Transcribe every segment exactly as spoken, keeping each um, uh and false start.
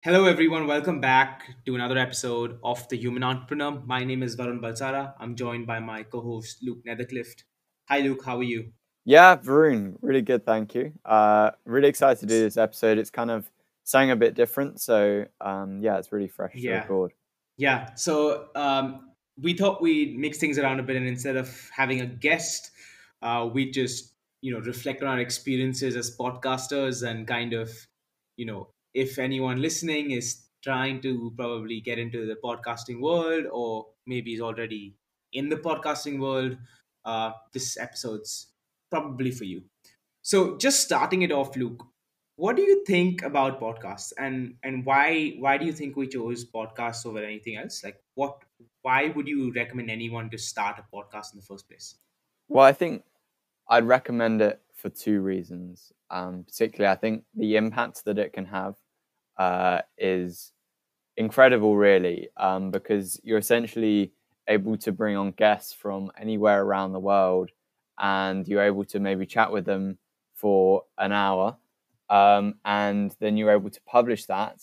Hello, everyone. Welcome back to another episode of The Human Entrepreneur. My name is Varun Balsara. I'm joined by my co host, Luke Netherclift. Hi, Luke. How are you? Yeah, Varun, really good, thank you. Uh, really excited to do this episode. It's kind of something a bit different, so um, yeah, it's really fresh to Yeah. record. Yeah. So um, we thought we'd mix things around a bit, and instead of having a guest, uh, we just, you know, reflect on our experiences as podcasters and kind of, you know, if anyone listening is trying to probably get into the podcasting world or maybe is already in the podcasting world, uh, this episode's probably for you. So just starting it off, Luke, what do you think about podcasts and and why why do you think we chose podcasts over anything else? Like what why would you recommend anyone to start a podcast in the first place? Well, I think I'd recommend it for two reasons. Um, particularly, I think the impact that it can have uh, is incredible, really, um, because you're essentially able to bring on guests from anywhere around the world, and you're able to maybe chat with them for an hour, um, and then you're able to publish that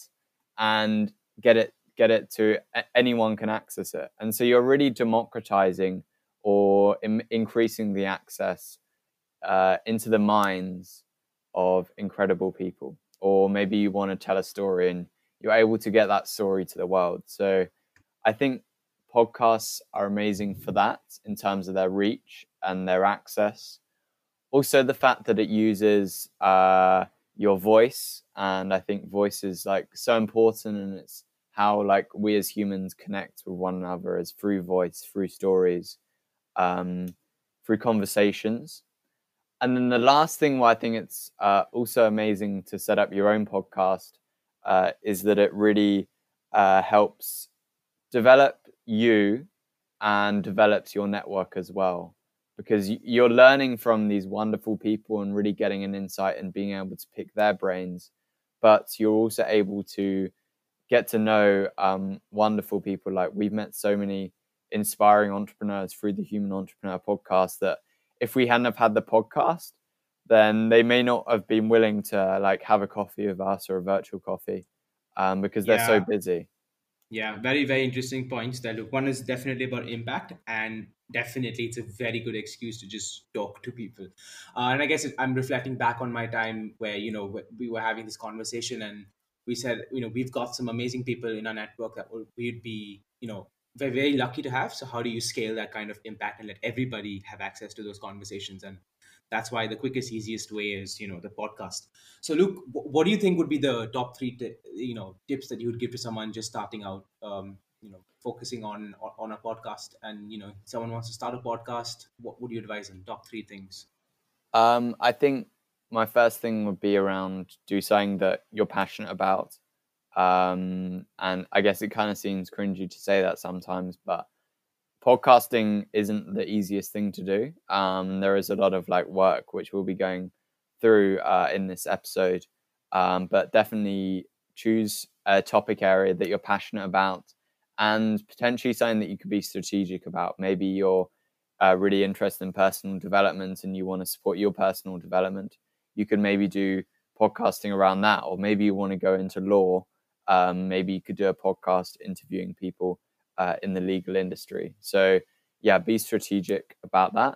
and get it get it to anyone can access it, and so you're really democratizing or Im- increasing the access uh, into the minds of incredible people. Or maybe you want to tell a story and you're able to get that story to the world. So I think podcasts are amazing for that in terms of their reach and their access. Also, the fact that it uses uh, your voice, and I think voice is like so important, and it's how like we as humans connect with one another is through voice, through stories, um, through conversations. And then the last thing why I think it's uh, also amazing to set up your own podcast uh, is that it really uh, helps develop you and develops your network as well. Because you're learning from these wonderful people and really getting an insight and being able to pick their brains. But you're also able to get to know um, wonderful people. Like we've met so many inspiring entrepreneurs through the Human Entrepreneur podcast that if we hadn't have had the podcast, then they may not have been willing to like have a coffee with us or a virtual coffee um, because they're so Yeah, busy. yeah, very, very interesting points there. Look, one is definitely about impact, and definitely it's a very good excuse to just talk to people. Uh, and I guess it, I'm reflecting back on my time where, you know, wh- we were having this conversation and we said, you know, we've got some amazing people in our network that will, we'd be, you know, very, very lucky to have. So, how do you scale that kind of impact and let everybody have access to those conversations? And that's why the quickest, easiest way is, you know, the podcast. So, Luke, wh- what do you think would be the top three, t- you know, tips that you would give to someone just starting out, um, you know, focusing on on a podcast, and you know, someone wants to start a podcast? What would you advise them? Top three things. Um, I think my first thing would be around do something that you're passionate about. Um, and I guess it kind of seems cringy to say that sometimes, but podcasting isn't the easiest thing to do. Um, there is a lot of like work which we'll be going through uh, in this episode, um, but definitely choose a topic area that you're passionate about and potentially something that you could be strategic about. Maybe you're uh, really interested in personal development and you want to support your personal development. You could maybe do podcasting around that, or maybe you want to go into law. Um, maybe you could do a podcast interviewing people uh, in the legal industry. So yeah, be strategic about that.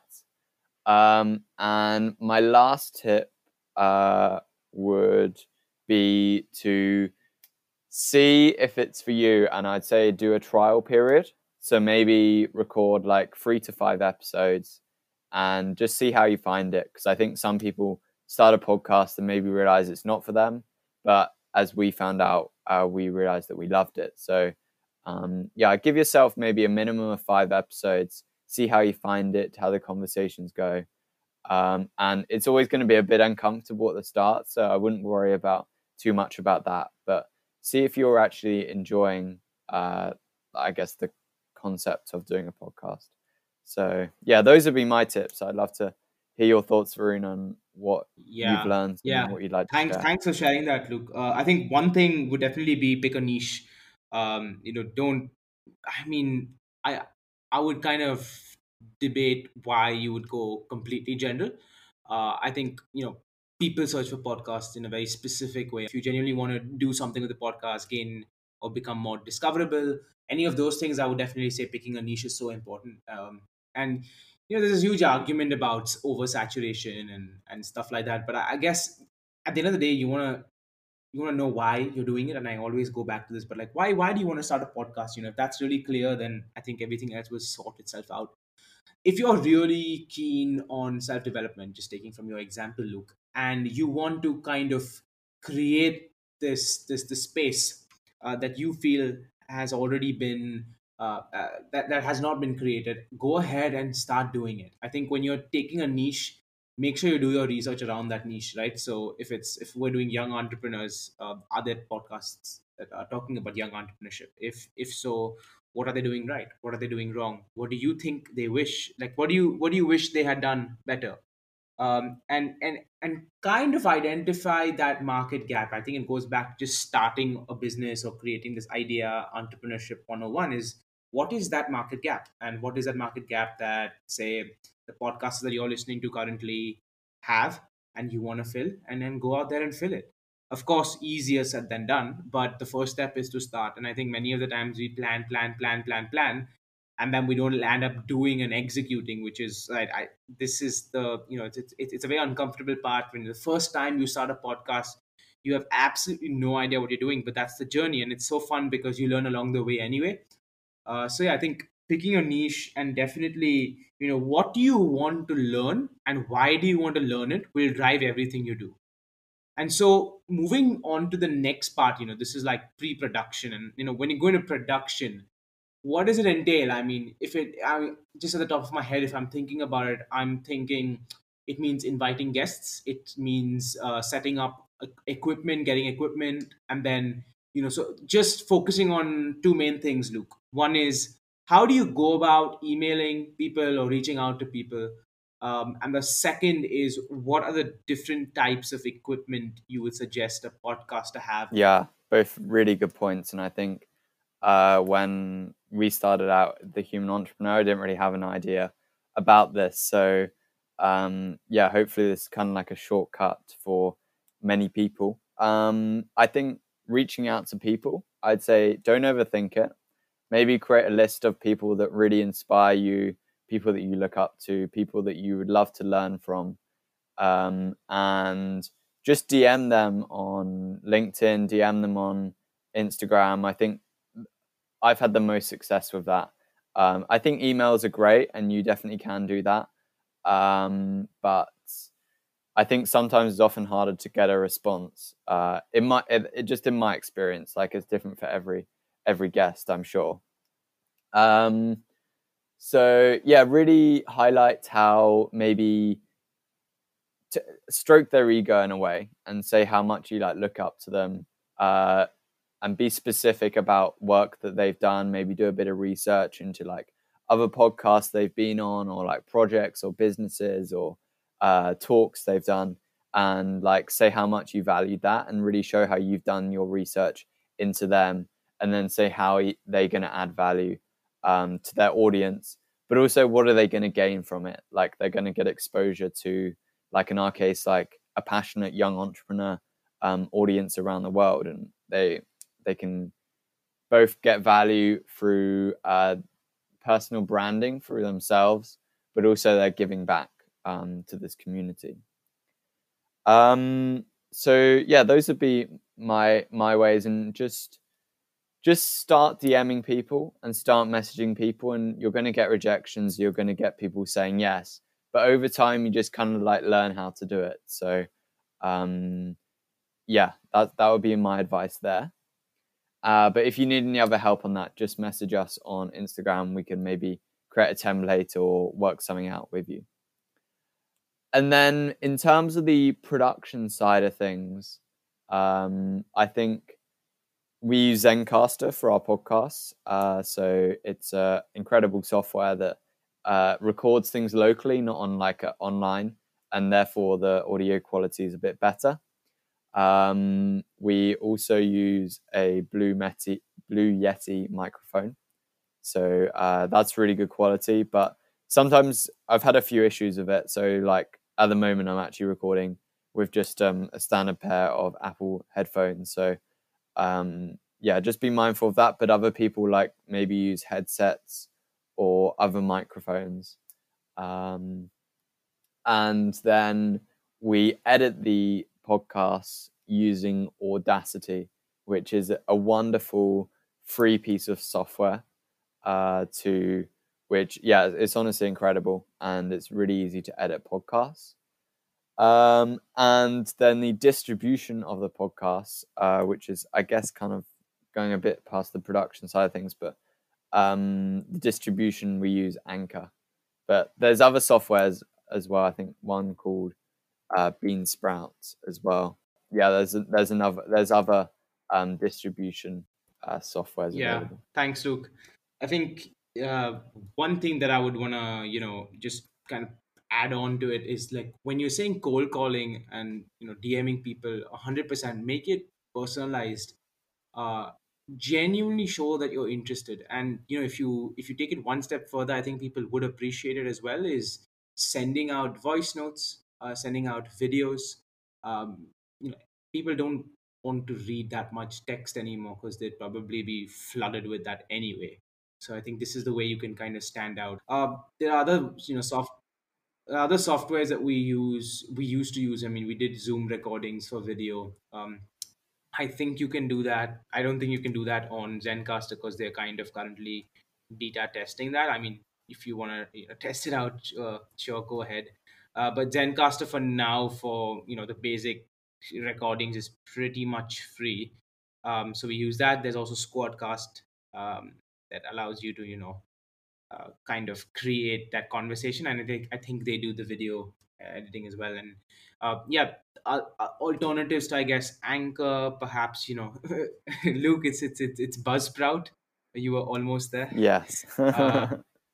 Um, and my last tip uh, would be to see if it's for you, and I'd say do a trial period. So maybe record like three to five episodes and just see how you find it. Because I think some people start a podcast and maybe realize it's not for them, but as we found out, uh, we realized that we loved it. So um, yeah, give yourself maybe a minimum of five episodes. See how you find it, how the conversations go, um, and it's always going to be a bit uncomfortable at the start. So I wouldn't worry about too much about that. But see if you're actually enjoying, uh, I guess, the concept of doing a podcast. So yeah, those would be my tips. I'd love to hear your thoughts, Varun, on what you've Yeah, learned and yeah. what you'd like to Thanks, share. thanks for sharing that, Luke. Uh, I think one thing would definitely be pick a niche. Um, you know, don't. I mean, I I would kind of debate why you would go completely general. Uh, I think you know people search for podcasts in a very specific way. If you genuinely want to do something with the podcast, gain or become more discoverable, any of those things, I would definitely say picking a niche is so important. Um, and you know, there's this huge argument about oversaturation and and stuff like that. But I, I guess at the end of the day, you want to you want to know why you're doing it. And I always go back to this, but like, why why do you want to start a podcast? You know, if that's really clear, then I think everything else will sort itself out. If you're really keen on self development, just taking from your example, Luke, and you want to kind of create this this this space uh, that you feel has already been uh, uh, that that has not been created, go ahead and start doing it. I think when you're taking a niche, make sure you do your research around that niche, right? So if it's if we're doing young entrepreneurs, uh, are there podcasts that are talking about young entrepreneurship? If if so, what are they doing right, what are they doing wrong, what do you think they wish, like what do you what do you wish they had done better? um, and and and kind of identify that market gap. I think it goes back to just starting a business or creating this idea. Entrepreneurship one oh one is, what is that market gap, and what is that market gap that, say, the podcasts that you're listening to currently have, and you want to fill, and then go out there and fill it. Of course, easier said than done, but the first step is to start. And I think many of the times we plan plan plan plan plan, and then we don't end up doing and executing, which is right. I This is the, you know, it's it's, it's a very uncomfortable part. When the first time you start a podcast, you have absolutely no idea what you're doing, but that's the journey, and it's so fun because you learn along the way anyway. Uh, so yeah, I think picking a niche, and definitely, you know, what do you want to learn and why do you want to learn it, will drive everything you do. And so moving on to the next part, you know, this is like pre-production. And you know, when you go into production, what does it entail? I mean, if it, I just at the top of my head, if I'm thinking about it, I'm thinking it means inviting guests. It means uh, setting up e- equipment, getting equipment, and then, you know, so just focusing on two main things, Luke. One is, how do you go about emailing people or reaching out to people? Um, and the second is, what are the different types of equipment you would suggest a podcast to have? Yeah, both really good points. And I think uh, when we started out, The Human Entrepreneur, I didn't really have an idea about this. So, um, yeah, hopefully this is kind of like a shortcut for many people. Um, I think reaching out to people, I'd say don't overthink it. Maybe create a list of people that really inspire you, people that you look up to, people that you would love to learn from, um, and just D M them on LinkedIn, D M them on Instagram. I think I've had the most success with that. Um, I think emails are great, and you definitely can do that. Um, but I think sometimes it's often harder to get a response. Uh, it might, it, it just in my experience, like it's different for every every guest, I'm sure. Um, so yeah, really highlight how maybe to stroke their ego in a way and say how much you like look up to them, uh, and be specific about work that they've done. Maybe do a bit of research into like other podcasts they've been on, or like projects or businesses or uh, talks they've done, and like say how much you value that, and really show how you've done your research into them, and then say how they're going to add value um, to their audience, but also what are they going to gain from it. Like they're going to get exposure to, like in our case, like a passionate young entrepreneur um, audience around the world, and they they can both get value through uh, personal branding through themselves, but also they're giving back um, to this community. Um, so yeah, those would be my my ways, and just just start DMing people and start messaging people, and you're going to get rejections. You're going to get people saying yes, but over time, you just kind of like learn how to do it. So, um, yeah, that that would be my advice there. Uh, but if you need any other help on that, just message us on Instagram. We can maybe create a template or work something out with you. And then in terms of the production side of things, um, I think we use Zencaster for our podcasts. Uh, so it's an incredible software that uh, records things locally, not on like a, online, and therefore the audio quality is a bit better. Um, we also use a Blue Yeti, Blue Yeti microphone. So uh, that's really good quality, but sometimes I've had a few issues with it. So like at the moment, I'm actually recording with just um, a standard pair of Apple headphones. So um, yeah, just be mindful of that. But other people like maybe use headsets or other microphones. Um, and then we edit the podcasts using Audacity, which is a wonderful free piece of software uh, to which, yeah, it's honestly incredible and it's really easy to edit podcasts. Um, and then the distribution of the podcasts, uh, which is, I guess, kind of going a bit past the production side of things, but um, the distribution we use Anchor. But there's other softwares as well. I think one called uh, Bean Sprouts as well. Yeah, there's a, there's another there's other um, distribution uh, softwares Yeah, available. thanks, Luke. I think uh, one thing that I would want to, you know, just kind of add on to it is like when you're saying cold calling and, you know, DMing people, one hundred percent make it personalized. Uh, Genuinely show that you're interested. And, you know, if you if you take it one step further, I think people would appreciate it as well, is sending out voice notes, uh, sending out videos. Um, you know, people don't want to read that much text anymore because they'd probably be flooded with that anyway. So I think this is the way you can kind of stand out. Uh, there are other, you know, soft other softwares that we use. We used to use. I mean, we did Zoom recordings for video. Um, I think you can do that. I don't think you can do that on Zencaster because they're kind of currently beta testing that. I mean, if you want to, you know, test it out, uh, sure, go ahead. Uh, but Zencaster for now, for, you know, the basic recordings, is pretty much free. Um, so we use that. There's also Squadcast, um, that allows you to, you know, uh, kind of create that conversation. And I think I think they do the video editing as well. And uh, yeah, uh, uh, alternatives to, I guess, Anchor, perhaps, you know, Luke, it's it's it's, it's Buzzsprout. You were almost there. Yes. Uh,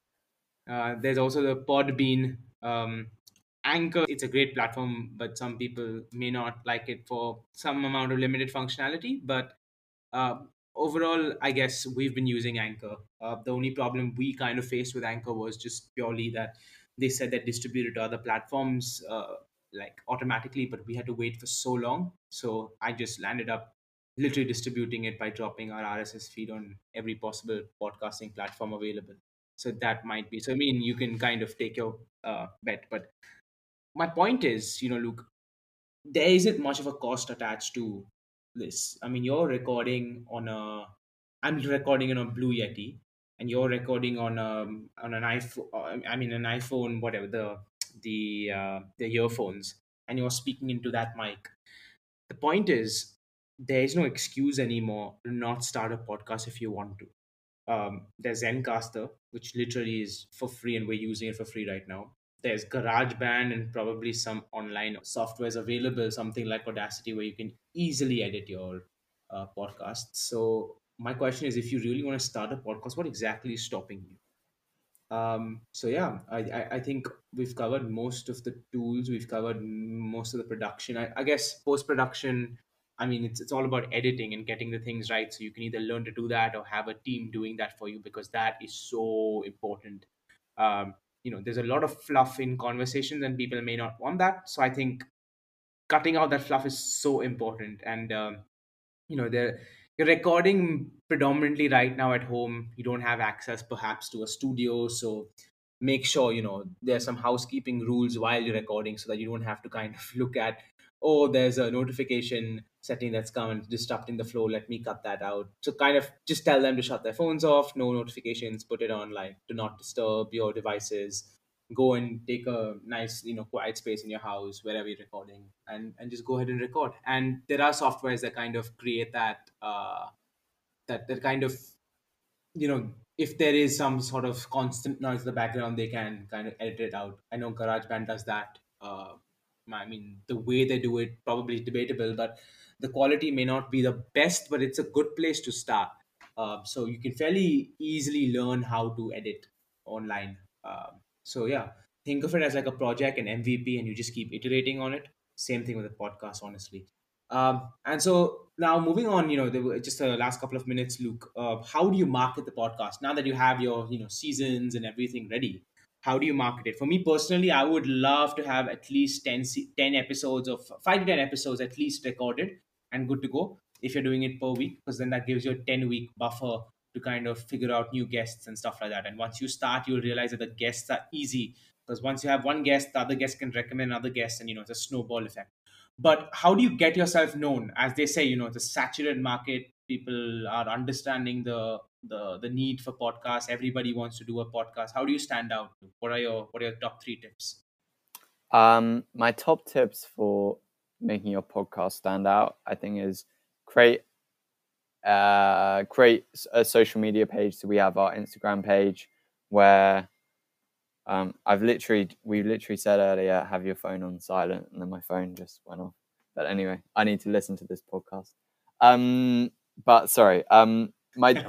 uh, there's also the Podbean. Um, Anchor, it's a great platform, but some people may not like it for some amount of limited functionality. But uh, overall, I guess we've been using Anchor. Uh, the only problem we kind of faced with Anchor was just purely that they said that distributed to other platforms uh, like automatically, but we had to wait for so long. So I just landed up literally distributing it by dropping our R S S feed on every possible podcasting platform available. So that might be. So I mean, you can kind of take your uh, bet, but my point is, you know, Luke, there isn't much of a cost attached to this. I mean, you're recording on a, I'm recording on a Blue Yeti, and you're recording on um on an iPhone. I mean, an iPhone, whatever the the uh, the earphones, and you're speaking into that mic. The point is, there is no excuse anymore to not start a podcast if you want to. Um, there's Zencaster, which literally is for free, and we're using it for free right now. There's GarageBand and probably some online softwares available, something like Audacity, where you can easily edit your uh, podcast. So my question is, if you really want to start a podcast, what exactly is stopping you? Um, so yeah, I, I, I think we've covered most of the tools. We've covered most of the production. I, I guess post production. I mean, it's it's all about editing and getting the things right. So you can either learn to do that or have a team doing that for you, because that is so important. Um, you know, there's a lot of fluff in conversations, and people may not want that. So I think cutting out that fluff is so important. And um, you know, they're you're recording predominantly right now at home. You don't have access perhaps to a studio, so make sure, you know, there's some housekeeping rules while you're recording, so that you don't have to kind of look at, oh, there's a notification setting that's come and disrupting the flow, let me cut that out. So kind of just tell them to shut their phones off, no notifications, put it on like do not disturb your devices. Go and take a nice, you know, quiet space in your house wherever you're recording, and and just go ahead and record. And there are softwares that kind of create that uh that that kind of, you know, if there is some sort of constant noise in the background, they can kind of edit it out. I know GarageBand does that. uh I mean, the way they do it probably is debatable, but the quality may not be the best, but it's a good place to start. Uh, so you can fairly easily learn how to edit online. Um, so yeah, think of it as like a project, an M V P, and you just keep iterating on it. Same thing with the podcast, honestly. Um, and so now moving on, you know, there were just the last couple of minutes, Luke. Uh, how do you market the podcast now that you have your, you know, seasons and everything ready? how do you market it? For me personally, I would love to have at least ten, se- ten episodes of five to ten episodes at least recorded and good to go if you're doing it per week, because then that gives you a ten week buffer to kind of figure out new guests and stuff like that. And once you start, you'll realize that the guests are easy, because once you have one guest, the other guest can recommend another guest, and you know it's a snowball effect. But how do you get yourself known? As they say, you know, it's a saturated market. People are understanding the the the need for podcasts. Everybody wants to do a podcast. How do you stand out? What are your what are your top three tips? Um, my top tips for making your podcast stand out, I think, is create uh, create a social media page. So we have our Instagram page where um, I've literally we literally said earlier, have your phone on silent, and then my phone just went off. But anyway, I need to listen to this podcast. Um, but sorry, um, my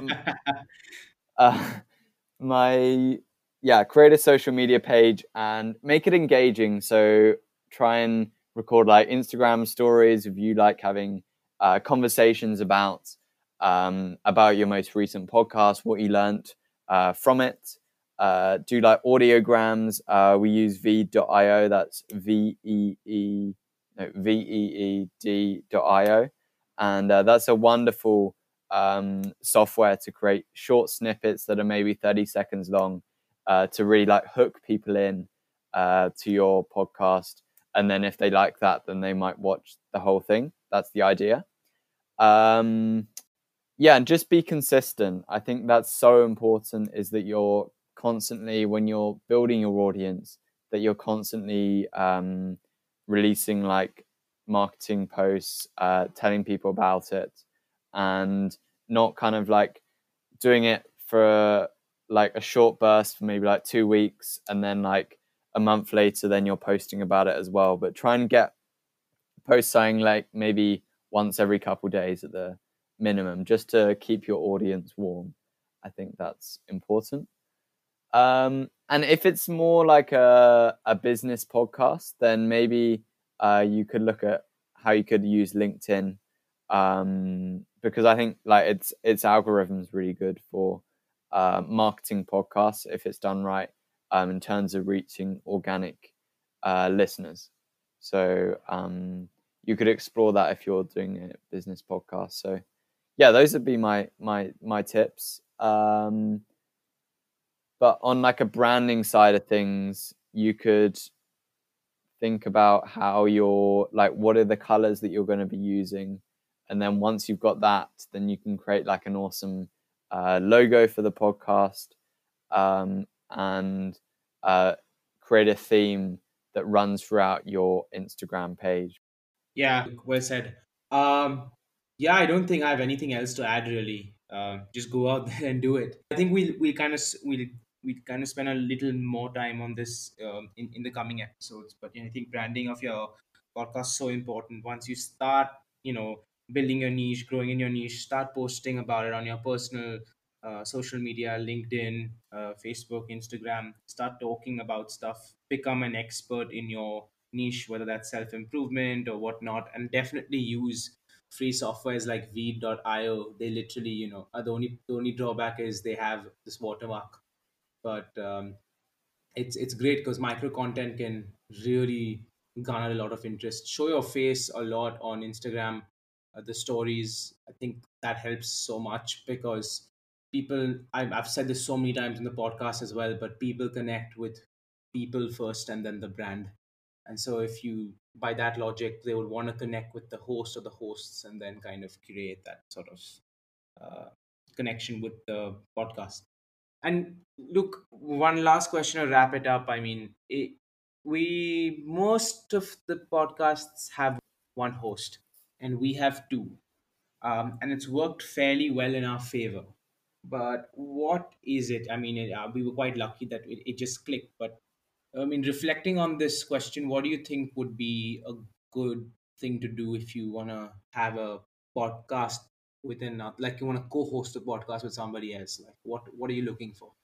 uh, my yeah, create a social media page and make it engaging. So try and record like Instagram stories of you like having uh, conversations about um, about your most recent podcast, what you learnt uh, from it. Uh, do like audiograms. Uh, we use veed dot io. That's V E E no, V E E D dot io, and uh, that's a wonderful um, software to create short snippets that are maybe thirty seconds long uh, to really like hook people in uh, to your podcast. And then if they like that, then they might watch the whole thing. That's the idea. Um, yeah, and just be consistent. I think that's so important, is that you're constantly, when you're building your audience, that you're constantly um, releasing like marketing posts, uh, telling people about it, and not kind of like doing it for like a short burst for maybe like two weeks and then like a month later then you're posting about it as well. But try and get post something like maybe once every couple days at the minimum, just to keep your audience warm. I think that's important. Um, and if it's more like a, a business podcast, then maybe uh, you could look at how you could use LinkedIn, um, because I think like its its algorithm's really good for uh, marketing podcasts if it's done right, um, in terms of reaching organic uh, listeners. So um, you could explore that if you're doing a business podcast. So yeah, those would be my my my tips. Um, but on like a branding side of things, you could think about how you're like, what are the colors that you're going to be using, and then once you've got that, then you can create like an awesome uh, logo for the podcast, um, and uh, create a theme that runs throughout your Instagram page. Yeah, well said. Um, yeah, I don't think I have anything else to add really. Uh, just go out there and do it. I think we'll we kind of we'll we kind of spend a little more time on this um, in in the coming episodes. But yeah, I think branding of your podcast is so important. Once you start, you know, building your niche, growing in your niche, start posting about it on your personal uh, social media, LinkedIn, uh, Facebook, Instagram. Start talking about stuff. Become an expert in your niche, whether that's self improvement or whatnot, and definitely use free softwares like veed dot io. They literally, you know, are the only the only drawback is they have this watermark, but um, it's it's great because micro content can really garner a lot of interest. Show your face a lot on Instagram, uh, the stories. I think that helps so much because people. I've, I've said this so many times in the podcast as well, but people connect with people first and then the brand. And so, if you, by that logic, they would want to connect with the host or the hosts and then kind of create that sort of uh, connection with the podcast. And look, one last question to wrap it up. I mean, it, we most of the podcasts have one host, and we have two, um, and it's worked fairly well in our favor. But what is it? I mean, it, uh, we were quite lucky that it, it just clicked. But I mean, reflecting on this question, what do you think would be a good thing to do if you want to have a podcast within, uh, like you want to co-host a podcast with somebody else? Like, what what are you looking for?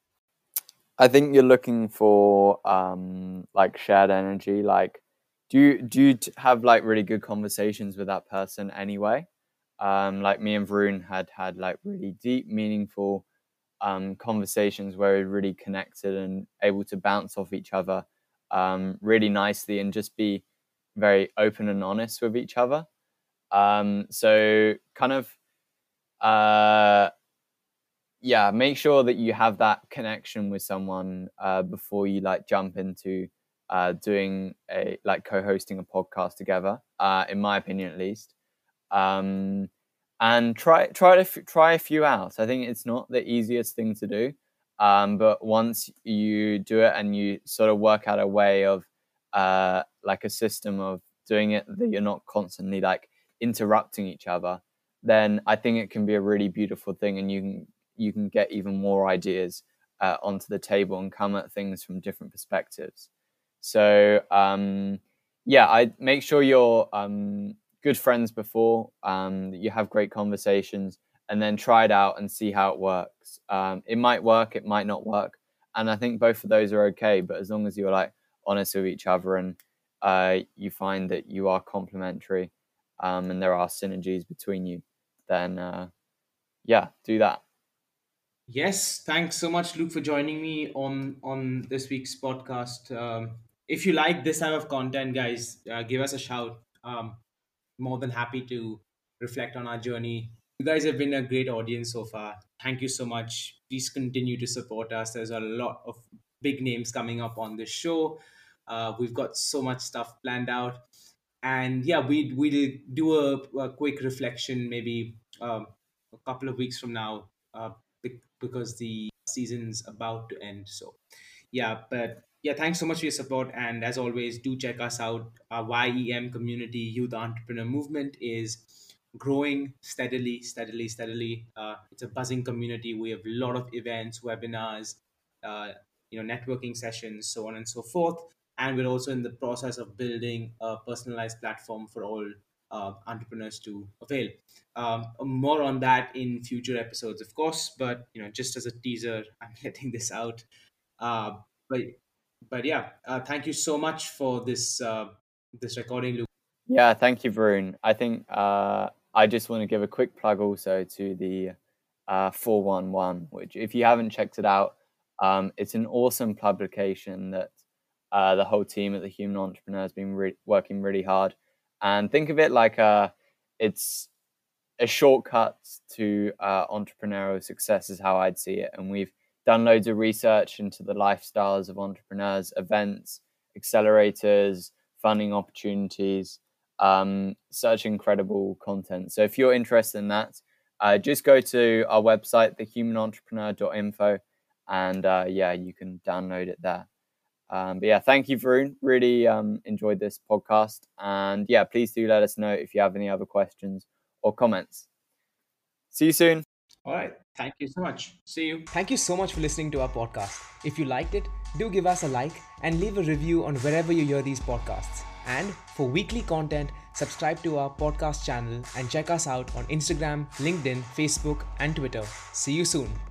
I think you're looking for um, like shared energy. Like, do you do you t- have like really good conversations with that person anyway? Um, like me and Varun had had like really deep, meaningful um, conversations where we really connected and able to bounce off each other um, really nicely and just be very open and honest with each other. Um, so kind of, uh, yeah, make sure that you have that connection with someone uh, before you like jump into uh, doing a like co-hosting a podcast together. Uh, in my opinion, at least, um, and try try to f- try a few out. I think it's not the easiest thing to do, um, but once you do it and you sort of work out a way of uh, like a system of doing it that you're not constantly like interrupting each other, then I think it can be a really beautiful thing, and you can you can get even more ideas uh, onto the table and come at things from different perspectives. So um, yeah, I make sure you're um, good friends before, um, that you have great conversations, and then try it out and see how it works. Um, it might work, it might not work, and I think both of those are okay. But as long as you're like honest with each other and uh, you find that you are complementary um, and there are synergies between you, then uh, yeah, do that. Yes, thanks so much, Luke, for joining me on on this week's podcast. Um, if you like this type of content, guys, uh, give us a shout. Um, more than happy to reflect on our journey. You guys have been a great audience so far. Thank you so much. Please continue to support us. There's a lot of big names coming up on this show. Uh, we've got so much stuff planned out, and yeah, we we'll do a, a quick reflection maybe um, a couple of weeks from now, uh, bec- because the season's about to end. So yeah, but yeah, thanks so much for your support. And as always, do check us out. Our Y E M community, Youth Entrepreneur Movement, is growing steadily, steadily, steadily. Uh, it's a buzzing community. We have a lot of events, webinars, uh, you know, networking sessions, so on and so forth. And we're also in the process of building a personalized platform for all uh, entrepreneurs to avail. Um, more on that in future episodes, of course. But you know, just as a teaser, I'm letting this out. Uh, but but yeah, uh, thank you so much for this uh, this recording, Luke. Yeah, thank you, Varun. I think uh, I just want to give a quick plug also to the uh, four one one, which if you haven't checked it out, um, it's an awesome publication that uh, the whole team at the Human Entrepreneur has been re- working really hard. And think of it like a, it's a shortcut to uh, entrepreneurial success is how I'd see it. And we've done loads of research into the lifestyles of entrepreneurs, events, accelerators, funding opportunities, um, such incredible content. So if you're interested in that, uh, just go to our website, the human entrepreneur dot info, and uh, yeah, you can download it there. Um, but yeah, thank you, Varun. Really um, enjoyed this podcast. And yeah, please do let us know if you have any other questions or comments. See you soon. All right. Thank you so much. See you. Thank you so much for listening to our podcast. If you liked it, do give us a like and leave a review on wherever you hear these podcasts. And for weekly content, subscribe to our podcast channel and check us out on Instagram, LinkedIn, Facebook, and Twitter. See you soon.